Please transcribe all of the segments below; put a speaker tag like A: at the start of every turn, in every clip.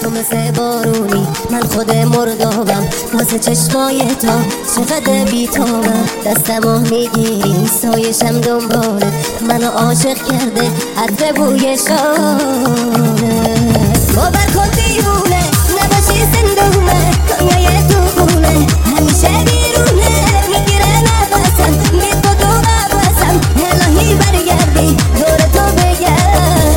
A: تو مثل بارونی، من خود مردابم واسه چشمای تو چقدر بیتابم. دستمو میگیری سایشم دنباله، منو عاشق کرده عطر بوی شانه. باور کن دیوونه نباشی زندونه، دنیای دوونه همیشه بیرونه. میگیره نفسم بی تو تو قفسم، الهی برگردی دور تو بگردم.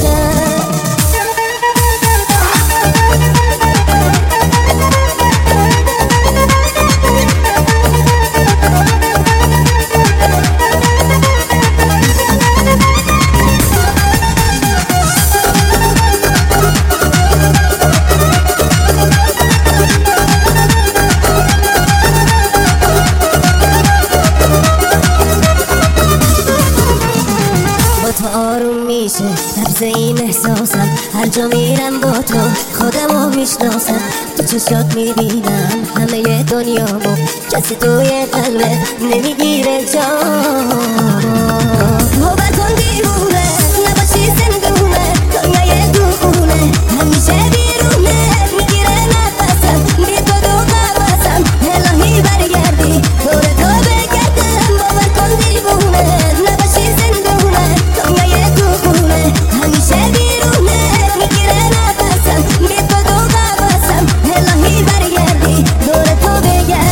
A: آروم میشه لبز این احساسم، هر جا میرم با تو خودمو میشناسم. تو چشات میبینم همه دنیامو، کسی توی قلبت نمیگیره جامو. باور کن دیوونه نباشی زندونه، دنیای دوونه همیشه بیرونه. میگیره نفسم بی تو دو قفسم، الهی برگردی دور تو بگردم. باور کن دیوونه نباشی زندونه، دنیای دوونه همیشه بیرونه. میگیره نفسم بی تو دو قفسم، الهی برگردی دور تو بگردم.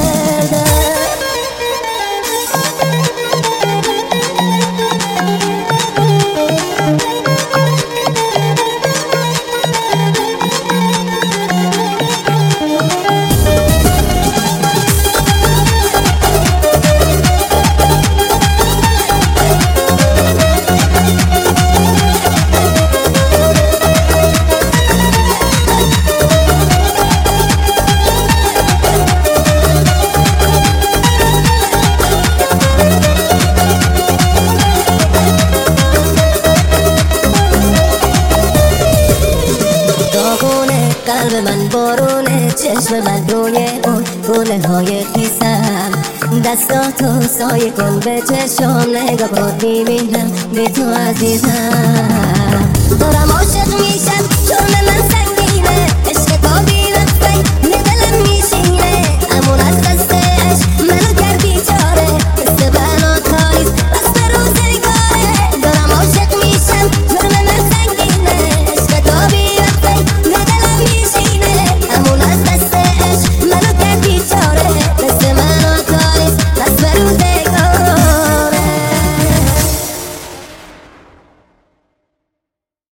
A: قلب من بارونه، چشم من روی اون گله های خیسم. دستاتو سایه کن به چشم، نگاه کن میمیرم بی تو عزیزم.